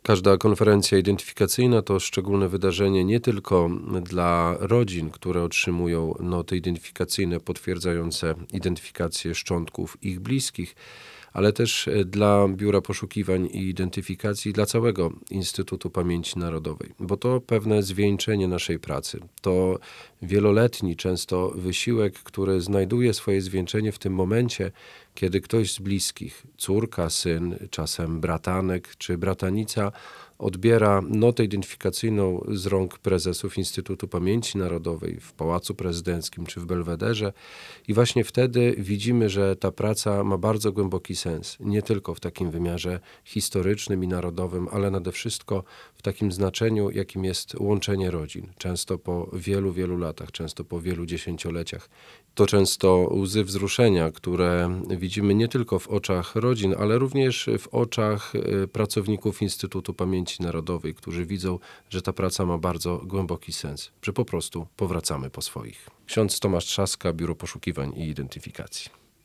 Każda konferencja identyfikacyjna to szczególne wydarzenie nie tylko dla rodzin, które otrzymują noty identyfikacyjne potwierdzające identyfikację szczątków ich bliskich, ale też dla Biura Poszukiwań i Identyfikacji, dla całego Instytutu Pamięci Narodowej, bo to pewne zwieńczenie naszej pracy. To wieloletni często wysiłek, który znajduje swoje zwieńczenie w tym momencie, kiedy ktoś z bliskich, córka, syn, czasem bratanek czy bratanica, odbiera notę identyfikacyjną z rąk prezesów Instytutu Pamięci Narodowej w Pałacu Prezydenckim czy w Belwederze i właśnie wtedy widzimy, że ta praca ma bardzo głęboki sens. Nie tylko w takim wymiarze historycznym i narodowym, ale nade wszystko w takim znaczeniu, jakim jest łączenie rodzin. Często po wielu, wielu latach, często po wielu dziesięcioleciach. To często łzy wzruszenia, które widzimy nie tylko w oczach rodzin, ale również w oczach pracowników Instytutu Pamięci Narodowej, którzy widzą, że ta praca ma bardzo głęboki sens, że po prostu powracamy po swoich. Ksiądz Tomasz Trzaska, Biuro Poszukiwań i Identyfikacji.